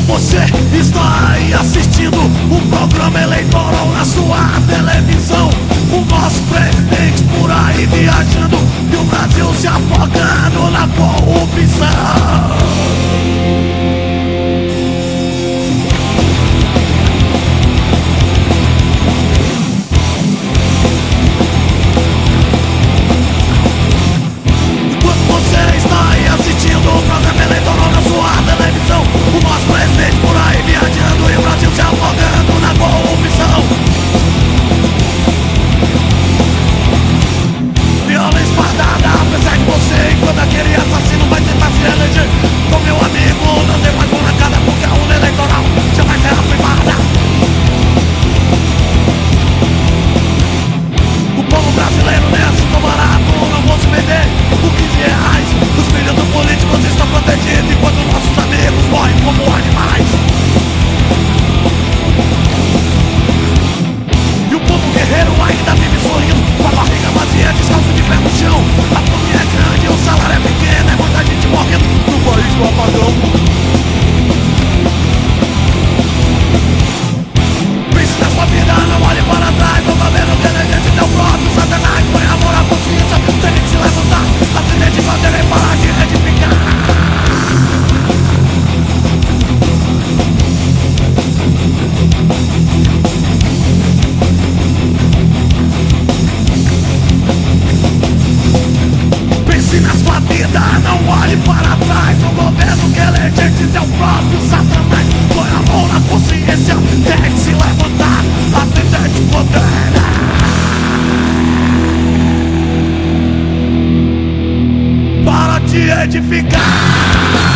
Você está aí assistindo um programa eleitoral na sua televisão. O nosso presidente por aí viajando e o Brasil se afogando na corrupção. Não olhe para trás, o governo que elegeste seu próprio Satanás. Põe a mão na consciência, tem que se levantar, até te poder para te edificar.